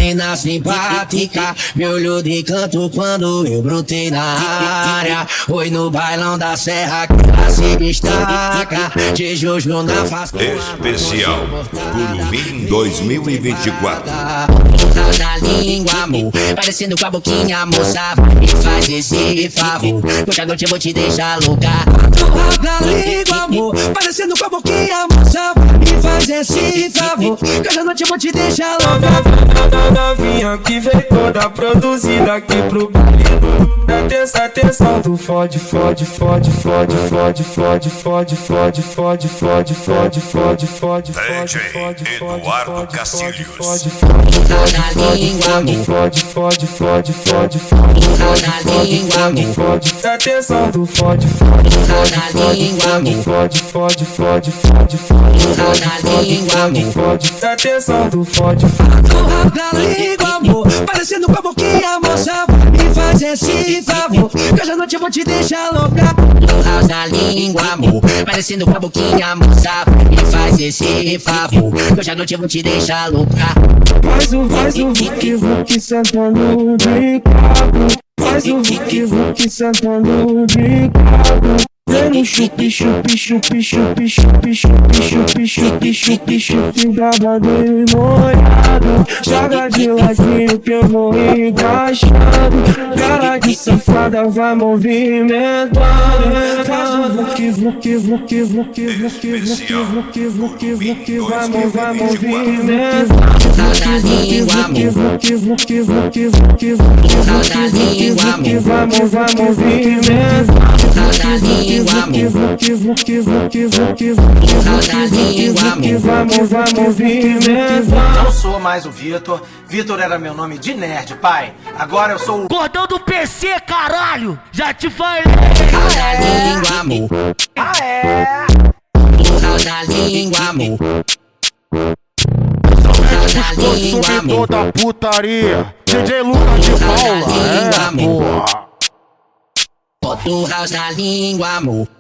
morena simpática me olhou de canto quando eu brotei na área. Foi no bailão da serra que ela se destaca, de Jojo na face. Especial Curumim 2024. Na língua, amor, parecendo com a boquinha, moça, vai me faz esse favor, hoje à noite eu vou te deixar louca. Na língua, amor, parecendo com a boquinha, moça, vai me faz esse favor, hoje à noite eu vou te deixar louca. Novinha que veio toda produzida aqui pro baile. Atenção do fode, fode, fode, fode, fode, fode, fode, fode, fode, fode, fode, fode, fode, DJ Eduardo Castilhos. Na língua, amor, fode, fode, fode, fode, fode, na língua, amor, fode. Atenção do fode, fode, na língua, amor, fode, fode, fode, fode, fode, na língua, amor, fode. Atenção do fode, na língua, amor, parecendo com a boquinha, moça, vai me faz esse favor, que hoje à noite eu vou te deixar louca. Na língua, amor, parecendo com a boquinha, moça, vai me faz esse favor, que hoje à noite eu vou te deixar louca. faz o vuki sentando de quatro. Faz o vuki sentando de quatro. Vem no chupi, chupi, chupi, chupi, chupi, chupi, chupi, chupi, chupi, chupi, babado e molhado. Joga de ladinho que eu vou encaixando. Cara de safada vai movimentando. Faz o vuki, vuki, vuki, vuki, vuki, vuki, vuki, vuki, vuki, vai movimentando. Vuki, vuki, vuki, vuki, vuki, vuki, vuki, vuki, vai movimentando. Vai movimento. Não sou mais o Vitor. Vitor era meu nome de nerd, pai. Agora eu sou o Gordão do PC, caralho! Já te falei! Na língua, amor, Ah, é? na língua, amor, Sou subidor da putaria! DJ Lucas de Paula! É, porra! bota o house na língua, amor.